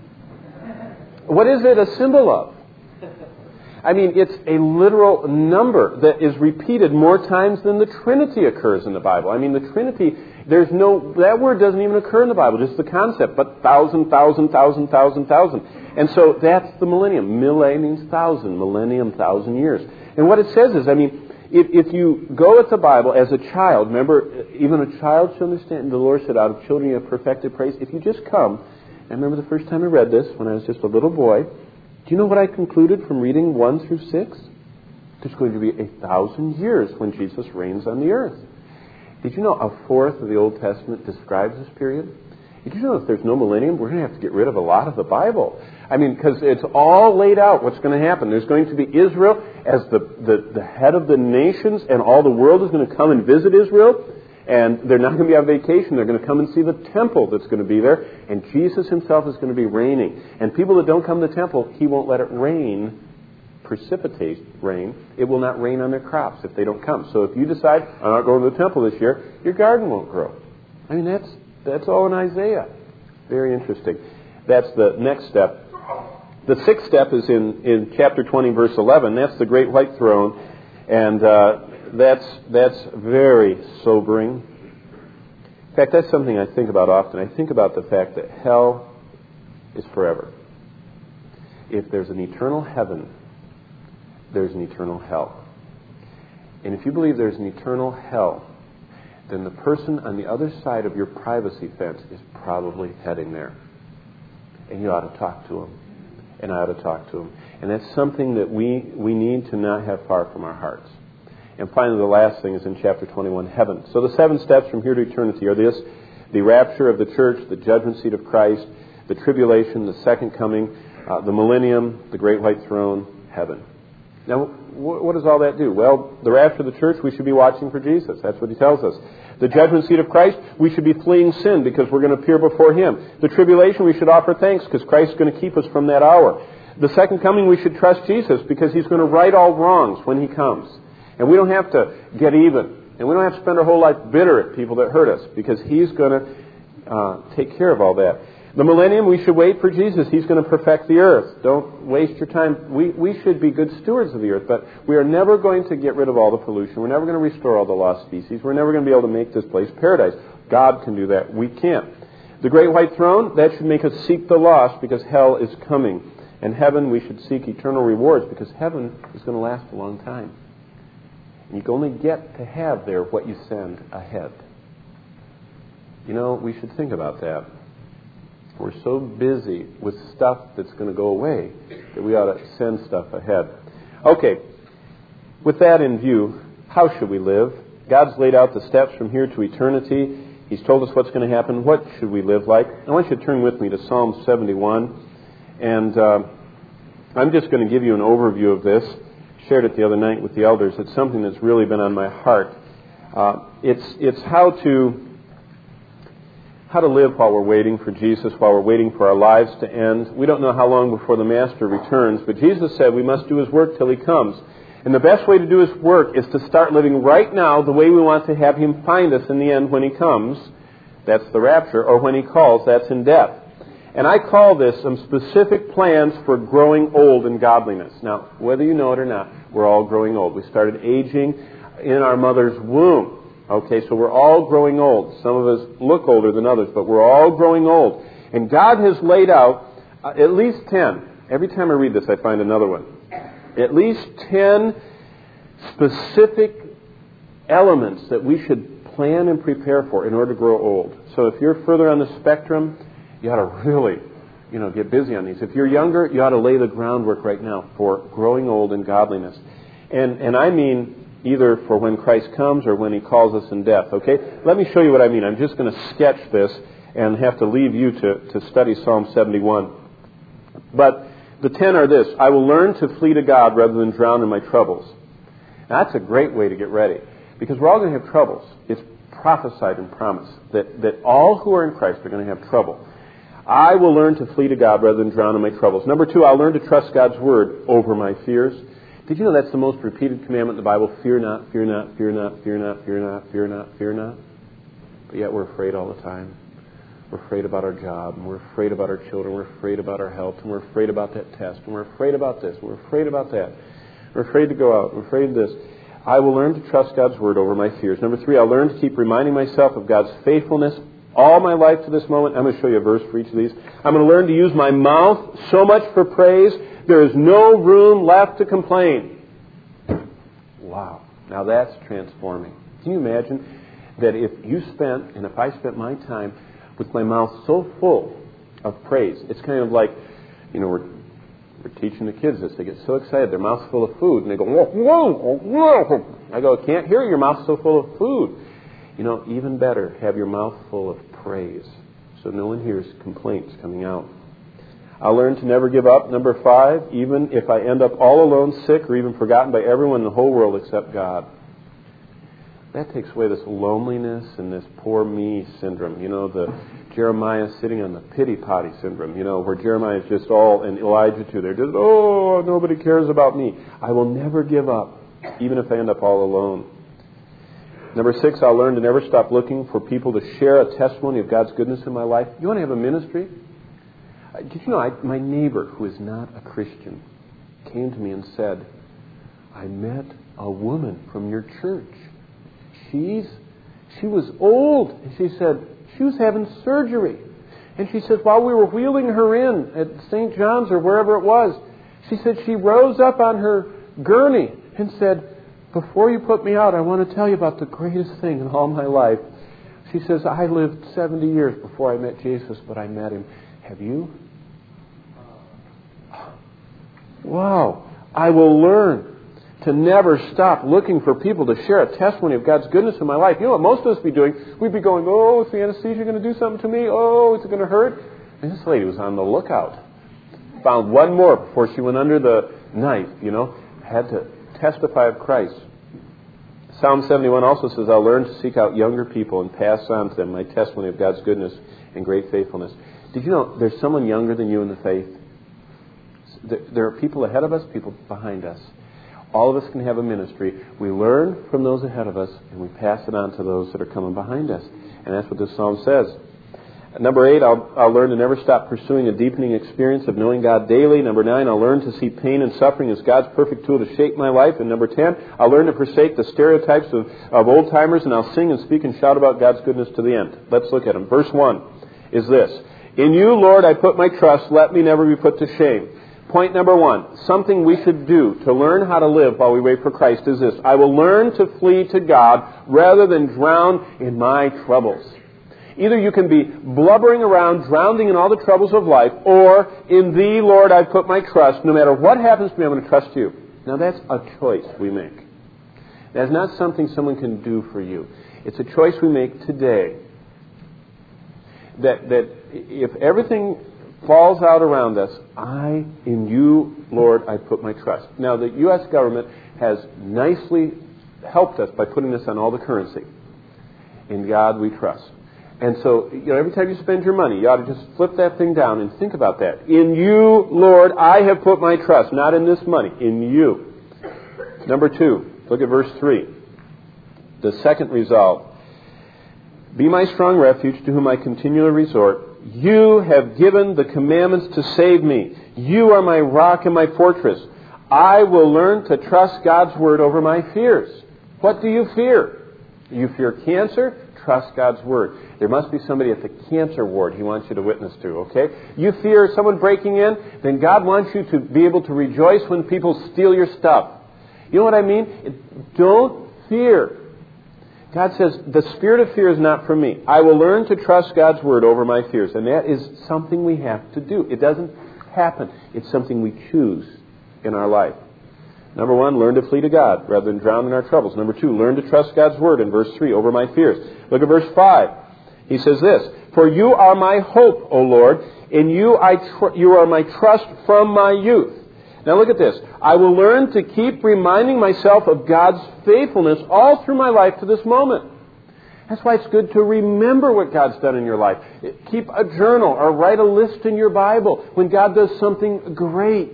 What is it a symbol of? I mean, it's a literal number that is repeated more times than the Trinity occurs in the Bible. I mean, the Trinity, there's no, that word doesn't even occur in the Bible, just the concept, but thousand, thousand, thousand, thousand, thousand. And so that's the millennium. Mille means thousand, millennium, thousand years. And what it says is, I mean, if, if you go at the Bible as a child, remember, even a child shall understand, the Lord said, out of children you have perfected praise. If you just come, I remember the first time I read this, when I was just a little boy. Do you know what I concluded from reading one through six? There's going to be a thousand years when Jesus reigns on the earth. Did you know a fourth of the Old Testament describes this period? Did you know if there's no millennium, we're going to have to get rid of a lot of the Bible? I mean, because it's all laid out what's going to happen. There's going to be Israel as the, the, the head of the nations, and all the world is going to come and visit Israel. And they're not going to be on vacation. They're going to come and see the temple that's going to be there. And Jesus Himself is going to be reigning. And people that don't come to the temple, He won't let it rain, precipitate rain. It will not rain on their crops if they don't come. So if you decide, I'm not going to the temple this year, your garden won't grow. I mean, that's that's all in Isaiah. Very interesting. That's the next step. The sixth step is in, in chapter twenty, verse eleven. That's the great white throne. And uh, that's that's very sobering. In fact, that's something I think about often. I think about the fact that hell is forever. If there's an eternal heaven, there's an eternal hell. And if you believe there's an eternal hell, then the person on the other side of your privacy fence is probably heading there. And you ought to talk to him. And I ought to talk to him. And that's something that we, we need to not have far from our hearts. And finally, the last thing is in chapter twenty-one, heaven. So the seven steps from here to eternity are this: the rapture of the church, the judgment seat of Christ, the tribulation, the second coming, uh, the millennium, the great white throne, heaven. Now, wh- what does all that do? Well, the rapture of the church, we should be watching for Jesus. That's what he tells us. The judgment seat of Christ, we should be fleeing sin because we're going to appear before him. The tribulation, we should offer thanks because Christ is going to keep us from that hour. The second coming, we should trust Jesus because he's going to right all wrongs when he comes. And we don't have to get even. And we don't have to spend our whole life bitter at people that hurt us because he's going to uh, take care of all that. The millennium, we should wait for Jesus. He's going to perfect the earth. Don't waste your time. We, we should be good stewards of the earth, but we are never going to get rid of all the pollution. We're never going to restore all the lost species. We're never going to be able to make this place paradise. God can do that. We can't. The great white throne, that should make us seek the lost because hell is coming. And heaven, we should seek eternal rewards because heaven is going to last a long time. And you can only get to have there what you send ahead. You know, we should think about that. We're so busy with stuff that's going to go away that we ought to send stuff ahead. Okay, with that in view, how should we live? God's laid out the steps from here to eternity. He's told us what's going to happen. What should we live like? I want you to turn with me to Psalm seventy-one. And uh, I'm just going to give you an overview of this. Shared it the other night with the elders. It's something that's really been on my heart. Uh, it's it's how to how to live while we're waiting for Jesus, while we're waiting for our lives to end. We don't know how long before the Master returns, but Jesus said we must do his work till he comes. And the best way to do his work is to start living right now the way we want to have him find us in the end when he comes. That's the rapture. Or when he calls, that's in death. And I call this some specific plans for growing old in godliness. Now, whether you know it or not, we're all growing old. We started aging in our mother's womb. Okay, so we're all growing old. Some of us look older than others, but we're all growing old. And God has laid out uh, at least ten. Every time I read this, I find another one. At least ten specific elements that we should plan and prepare for in order to grow old. So if you're further on the spectrum, you ought to really, you know, get busy on these. If you're younger, you ought to lay the groundwork right now for growing old in godliness. And and I mean either for when Christ comes or when he calls us in death, okay? Let me show you what I mean. I'm just going to sketch this and have to leave you to, to study Psalm seventy-one. But the ten are this: I will learn to flee to God rather than drown in my troubles. Now, that's a great way to get ready because we're all going to have troubles. It's prophesied and promised that, that all who are in Christ are going to have trouble. I will learn to flee to God rather than drown in my troubles. Number two, I'll learn to trust God's word over my fears. Did you know that's the most repeated commandment in the Bible? Fear not, fear not, fear not, fear not, fear not, fear not, fear not. But yet we're afraid all the time. We're afraid about our job, and we're afraid about our children, we're afraid about our health, and we're afraid about that test, and we're afraid about this, and we're afraid about that. We're afraid to go out, we're afraid of this. I will learn to trust God's word over my fears. Number three, I'll learn to keep reminding myself of God's faithfulness all my life to this moment. I'm going to show you a verse for each of these. I'm going to learn to use my mouth so much for praise, there is no room left to complain. Wow. Now that's transforming. Can you imagine that if you spent, and if I spent my time with my mouth so full of praise, it's kind of like, you know, we're, we're teaching the kids this. They get so excited. Their mouth's full of food, and they go, whoa, whoa, whoa. I go, I can't hear you. Your mouth's so full of food. You know, even better, have your mouth full of praise so no one hears complaints coming out. I'll learn to never give up. Number five, even if I end up all alone, sick, or even forgotten by everyone in the whole world except God. That takes away this loneliness and this poor me syndrome. You know, the Jeremiah sitting on the pity potty syndrome, you know, where Jeremiah is just all, and Elijah too. They're just, oh, nobody cares about me. I will never give up, even if I end up all alone. Number six, I'll learn to never stop looking for people to share a testimony of God's goodness in my life. You want to have a ministry? Did you know, I, my neighbor, who is not a Christian, came to me and said, I met a woman from your church. She's, she was old. And she said, she was having surgery. And she said, while we were wheeling her in at Saint John's or wherever it was, she said she rose up on her gurney and said, before you put me out, I want to tell you about the greatest thing in all my life. She says, I lived seventy years before I met Jesus, but I met him. Have you? Wow. I will learn to never stop looking for people to share a testimony of God's goodness in my life. You know what most of us be doing? We'd be going, oh, is the anesthesia going to do something to me? Oh, is it going to hurt? And this lady was on the lookout. Found one more before she went under the knife, you know. Had to testify of Christ. Psalm seventy-one also says, I'll learn to seek out younger people and pass on to them my testimony of God's goodness and great faithfulness. Did you know there's someone younger than you in the faith? There are people ahead of us, people behind us. All of us can have a ministry. We learn from those ahead of us, and we pass it on to those that are coming behind us. And that's what this psalm says. Number eight, I'll, I'll learn to never stop pursuing a deepening experience of knowing God daily. Number nine, I'll learn to see pain and suffering as God's perfect tool to shape my life. And number ten, I'll learn to forsake the stereotypes of, of old-timers, and I'll sing and speak and shout about God's goodness to the end. Let's look at them. Verse one is this. In you, Lord, I put my trust. Let me never be put to shame. Point number one, something we should do to learn how to live while we wait for Christ is this. I will learn to flee to God rather than drown in my troubles. Either you can be blubbering around, drowning in all the troubles of life, or in Thee, Lord, I put my trust. No matter what happens to me, I'm going to trust You. Now that's a choice we make. That's not something someone can do for you. It's a choice we make today. That, that if everything falls out around us, I, in You, Lord, I put my trust. Now, the U S government has nicely helped us by putting this on all the currency. In God we trust. And so, you know, every time you spend your money, you ought to just flip that thing down and think about that. In You, Lord, I have put my trust. Not in this money, in You. Number two, look at verse three. The second resolve. Be my strong refuge to whom I continually resort. You have given the commandments to save me. You are my rock and my fortress. I will learn to trust God's word over my fears. What do you fear? You fear cancer? Trust God's word. There must be somebody at the cancer ward He wants you to witness to, okay? You fear someone breaking in? Then God wants you to be able to rejoice when people steal your stuff. You know what I mean? It, don't fear. God says, the spirit of fear is not for me. I will learn to trust God's word over my fears. And that is something we have to do. It doesn't happen. It's something we choose in our life. Number one, learn to flee to God rather than drown in our troubles. Number two, learn to trust God's word in verse three, over my fears. Look at verse five. He says this, For You are my hope, O Lord. In You I tr- You are my trust from my youth. Now look at this. I will learn to keep reminding myself of God's faithfulness all through my life to this moment. That's why it's good to remember what God's done in your life. Keep a journal or write a list in your Bible when God does something great.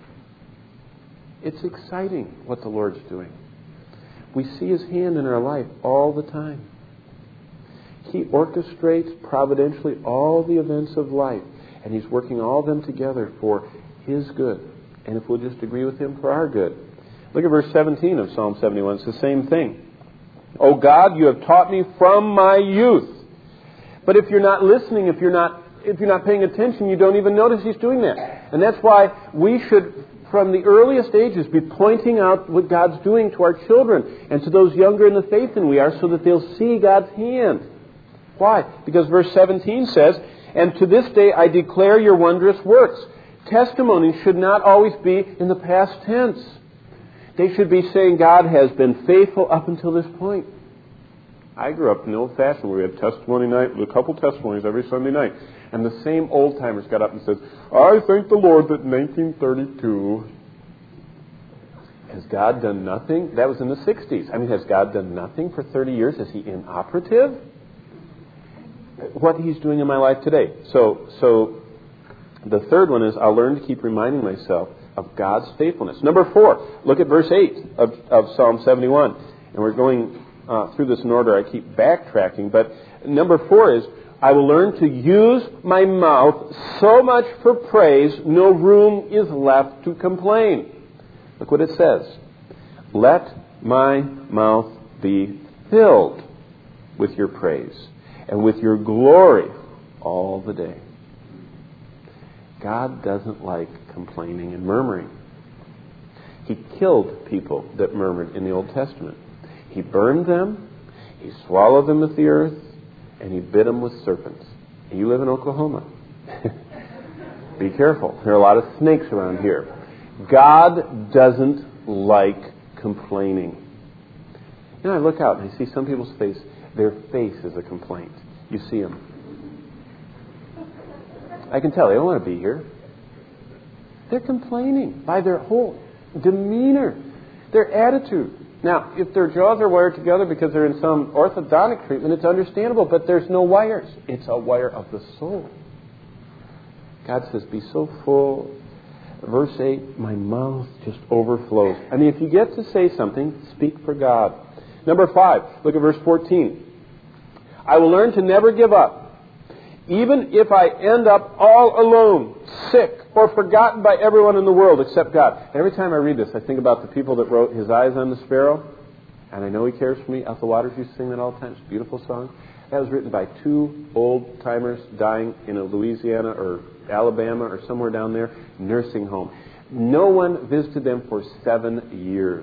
It's exciting what the Lord's doing. We see His hand in our life all the time. He orchestrates providentially all the events of life, and He's working all of them together for His good. And if we'll just agree with Him, for our good. Look at verse seventeen of Psalm seventy-one. It's the same thing. O God, You have taught me from my youth. But if you're not listening, if you're not if you're not paying attention, you don't even notice He's doing that. And that's why we should, from the earliest ages, be pointing out what God's doing to our children and to those younger in the faith than we are, so that they'll see God's hand. Why? Because verse seventeen says, And to this day I declare Your wondrous works. Testimonies should not always be in the past tense. They should be saying God has been faithful up until this point. I grew up in the old fashioned where we had testimony night, a couple testimonies every Sunday night. And the same old timers got up and said, I thank the Lord that in nineteen thirty-two... Has God done nothing? That was in the sixties. I mean, has God done nothing for thirty years? Is He inoperative? What He's doing in my life today. So, so the third one is I'll learn to keep reminding myself of God's faithfulness. Number four, look at verse eight of, of Psalm seventy-one. And we're going uh, through this in order. I keep backtracking. But number four is, I will learn to use my mouth so much for praise, no room is left to complain. Look what it says. Let my mouth be filled with Your praise and with Your glory all the day. God doesn't like complaining and murmuring. He killed people that murmured in the Old Testament. He burned them, He swallowed them with the earth, and He bit them with serpents. And you live in Oklahoma. Be careful. There are a lot of snakes around here. God doesn't like complaining. You know, I look out and I see some people's face. Their face is a complaint. You see them. I can tell they don't want to be here. They're complaining by their whole demeanor, their attitude. Now, if their jaws are wired together because they're in some orthodontic treatment, it's understandable, but there's no wires. It's a wire of the soul. God says, be so full. Verse eight, my mouth just overflows. I mean, if you get to say something, speak for God. Number five, look at verse fourteen. I will learn to never give up, even if I end up all alone, sick, or forgotten by everyone in the world except God. Every time I read this, I think about the people that wrote His Eyes on the Sparrow. And I know He cares for me. Ethel Waters used to sing that all the time. It's a beautiful song. That was written by two old-timers dying in a Louisiana or Alabama or somewhere down there nursing home. No one visited them for seven years.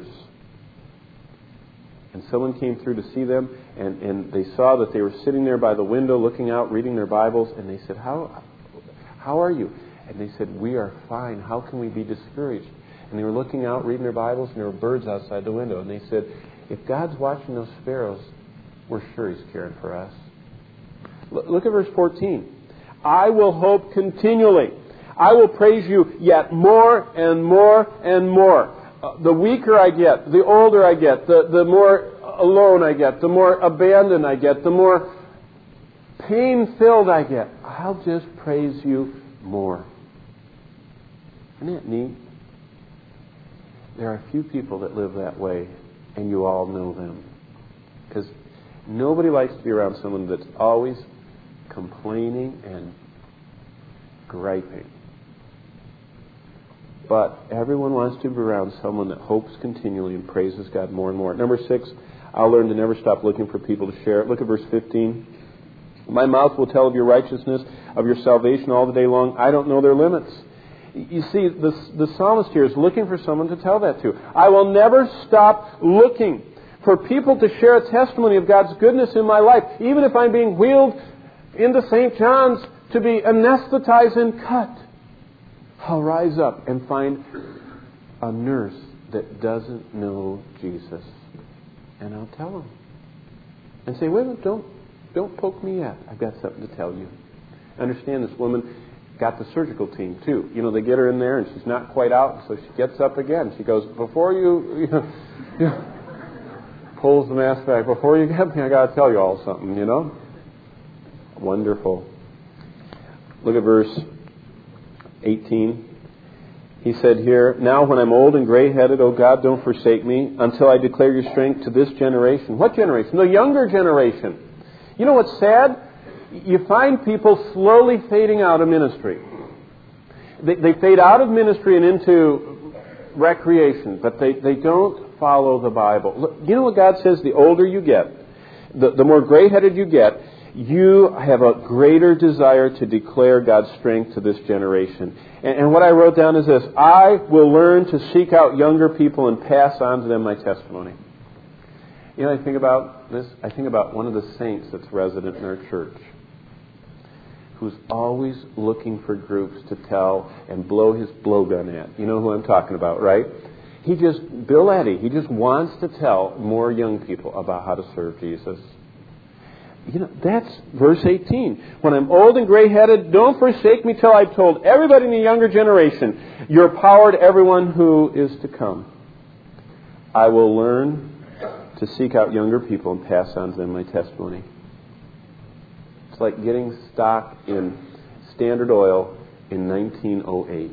And someone came through to see them, and, and they saw that they were sitting there by the window looking out, reading their Bibles, and they said, How, how are you? And they said, we are fine. How can we be discouraged? And they were looking out, reading their Bibles, and there were birds outside the window. And they said, if God's watching those sparrows, we're sure He's caring for us. Look at verse fourteen. I will hope continually. I will praise you yet more and more and more. Uh, the weaker I get, the older I get, the, the more alone I get, the more abandoned I get, the more pain-filled I get, I'll just praise you more. Isn't that neat? There are a few people that live that way, and you all know them. Because nobody likes to be around someone that's always complaining and griping. But everyone wants to be around someone that hopes continually and praises God more and more. Number six, I'll learn to never stop looking for people to share it. Look at verse fifteen. My mouth will tell of your righteousness, of your salvation all the day long. I don't know their limits. You see, the, the psalmist here is looking for someone to tell that to. I will never stop looking for people to share a testimony of God's goodness in my life. Even if I'm being wheeled into Saint John's to be anesthetized and cut, I'll rise up and find a nurse that doesn't know Jesus. And I'll tell them. And say, wait a minute, don't, don't poke me yet. I've got something to tell you. Understand, this woman got the surgical team too. You know, they get her in there and she's not quite out, so she gets up again. She goes, before you, you know, you know, pulls the mask back, before you get me, I got to tell you all something, you know. Wonderful. Look at verse eighteen. He said here, now when I'm old and gray-headed, O God, don't forsake me until I declare your strength to this generation. What generation? The younger generation. You know what's sad? You find people slowly fading out of ministry. They, they fade out of ministry and into recreation, but they, they don't follow the Bible. Look, you know what God says? The older you get, the, the more gray-headed you get, you have a greater desire to declare God's strength to this generation. And, and what I wrote down is this: I will learn to seek out younger people and pass on to them my testimony. You know, I think about this. I think about one of the saints that's resident in our church, who's always looking for groups to tell and blow his blowgun at. You know who I'm talking about, right? He just, Bill Eddy, he just wants to tell more young people about how to serve Jesus. You know, that's verse eighteen. When I'm old and gray-headed, don't forsake me till I've told everybody in the younger generation your power to everyone who is to come. I will learn to seek out younger people and pass on to them my testimony. It's like getting stock in Standard Oil in nineteen oh eight.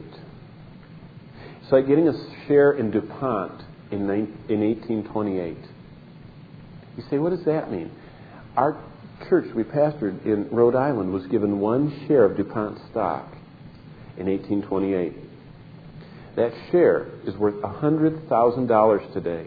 It's like getting a share in DuPont in eighteen twenty-eight. You say, what does that mean? Our church we pastored in Rhode Island was given one share of DuPont stock in eighteen twenty-eight. That share is worth one hundred thousand dollars today.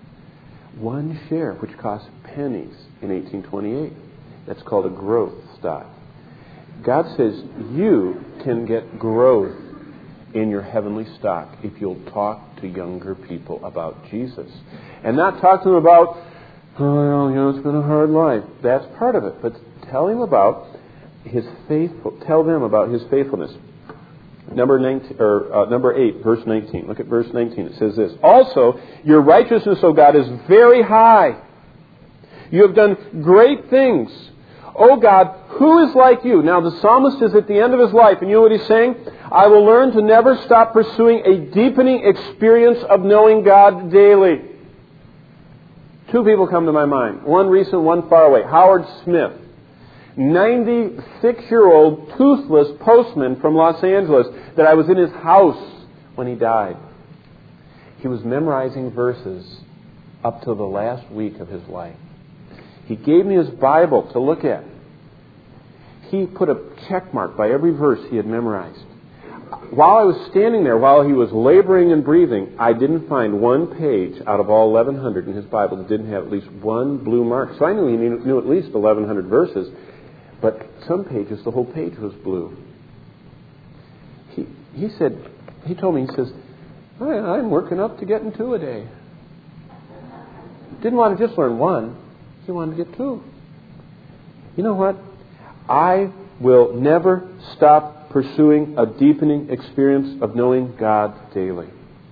One share, which cost pennies in eighteen twenty-eight. That's called a growth stock. God says you can get growth in your heavenly stock if you'll talk to younger people about Jesus. And not talk to them about, oh, well, you know, it's been a hard life. That's part of it. But tell him about His faithful. Tell them about His faithfulness. Number nineteen, or uh, number eight, verse nineteen. Look at verse nineteen. It says this: also, your righteousness, O God, is very high. You have done great things. O God, who is like you? Now, the psalmist is at the end of his life, and you know what he's saying? I will learn to never stop pursuing a deepening experience of knowing God daily. Two people come to my mind. One recent, one far away. Howard Smith, ninety-six-year-old toothless postman from Los Angeles that I was in his house when he died. He was memorizing verses up to the last week of his life. He gave me his Bible to look at. He put a check mark by every verse he had memorized. While I was standing there, while he was laboring and breathing, I didn't find one page out of all eleven hundred in his Bible that didn't have at least one blue mark. So I knew he knew at least eleven hundred verses. But some pages, the whole page was blue. He he said, he told me, he says, I, I'm working up to getting two a day. Didn't want to just learn one. He wanted to get two. You know what? I will never stop pursuing a deepening experience of knowing God daily.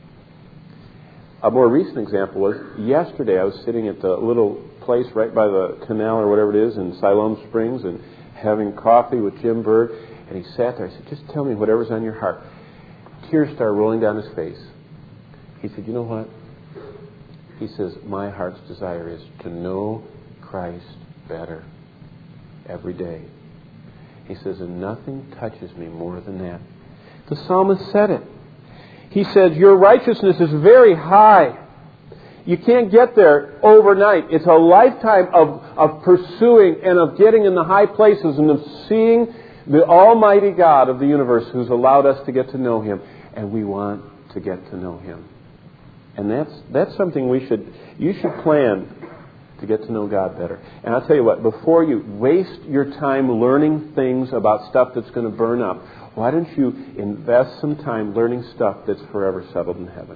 A more recent example was yesterday I was sitting at the little place right by the canal or whatever it is in Siloam Springs and having coffee with Jim Bird, and he sat there. I said, just tell me whatever's on your heart. Tears started rolling down his face. He said, you know what? He says, my heart's desire is to know Christ better every day. He says, and nothing touches me more than that. The psalmist said it. He said, your righteousness is very high. You can't get there overnight. It's a lifetime of, of pursuing and of getting in the high places and of seeing the Almighty God of the universe who's allowed us to get to know Him. And we want to get to know Him. And that's that's something we should, you should plan to get to know God better. And I'll tell you what, before you waste your time learning things about stuff that's going to burn up, why don't you invest some time learning stuff that's forever settled in heaven?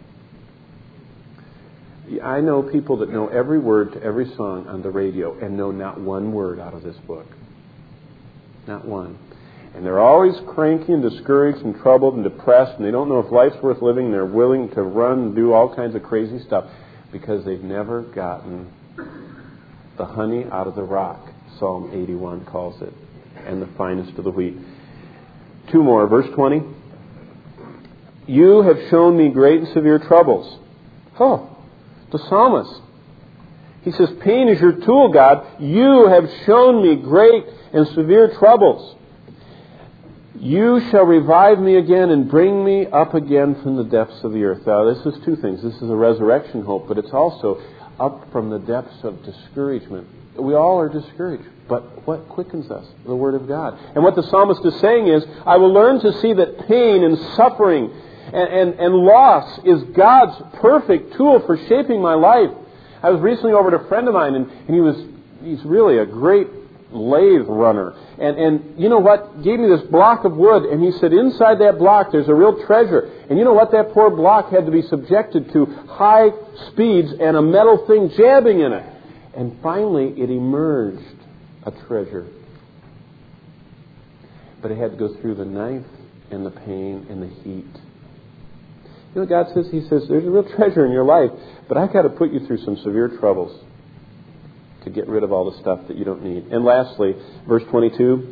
I know people that know every word to every song on the radio and know not one word out of this book. Not one. And they're always cranky and discouraged and troubled and depressed, and they don't know if life's worth living, and they're willing to run and do all kinds of crazy stuff because they've never gotten the honey out of the rock, Psalm eighty-one calls it, and the finest of the wheat. Two more, verse twenty. You have shown me great and severe troubles. Oh, the psalmist. He says, pain is your tool, God. You have shown me great and severe troubles. You shall revive me again and bring me up again from the depths of the earth. Now, this is two things. This is a resurrection hope, but it's also up from the depths of discouragement. We all are discouraged, but what quickens us? The Word of God. And what the psalmist is saying is, I will learn to see that pain and suffering and, and, and loss is God's perfect tool for shaping my life. I was recently over to a friend of mine, and, and he was he's really a great lathe runner. And, and you know what? Gave me this block of wood, and he said, inside that block there's a real treasure. And you know what? That poor block had to be subjected to high speeds and a metal thing jabbing in it. And finally it emerged a treasure. But it had to go through the knife and the pain and the heat. You know what God says? He says, there's a real treasure in your life, but I've got to put you through some severe troubles to get rid of all the stuff that you don't need. And lastly, verse twenty-two,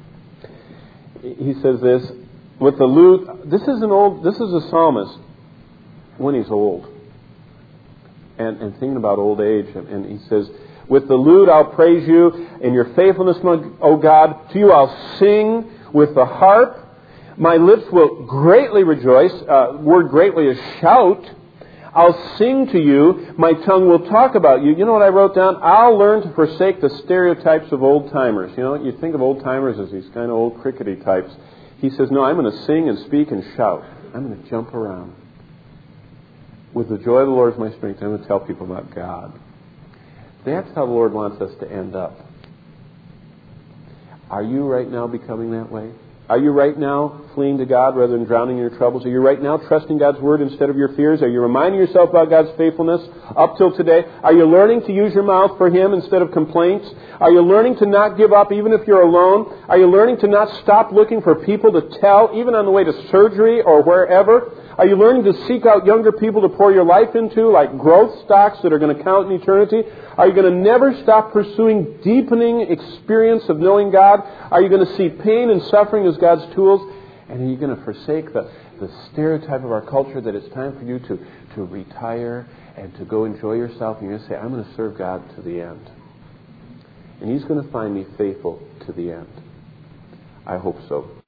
he says this, with the lute, this is an old, this is a psalmist when he's old. And, and thinking about old age, and, and he says, with the lute I'll praise you, in your faithfulness, O God, to you I'll sing with the harp. My lips will greatly rejoice. Uh, word greatly is shout. I'll sing to you. My tongue will talk about you. You know what I wrote down? I'll learn to forsake the stereotypes of old-timers. You know, you think of old-timers as these kind of old crickety types. He says, no, I'm going to sing and speak and shout. I'm going to jump around. With the joy of the Lord is my strength, I'm going to tell people about God. That's how the Lord wants us to end up. Are you right now becoming that way? Are you right now fleeing to God rather than drowning in your troubles? Are you right now trusting God's Word instead of your fears? Are you reminding yourself about God's faithfulness up till today? Are you learning to use your mouth for Him instead of complaints? Are you learning to not give up even if you're alone? Are you learning to not stop looking for people to tell, even on the way to surgery or wherever? Are you learning to seek out younger people to pour your life into, like growth stocks that are going to count in eternity? Are you going to never stop pursuing deepening experience of knowing God? Are you going to see pain and suffering as God's tools? And are you going to forsake the, the stereotype of our culture that it's time for you to, to retire and to go enjoy yourself? And you're going to say, I'm going to serve God to the end. And He's going to find me faithful to the end. I hope so.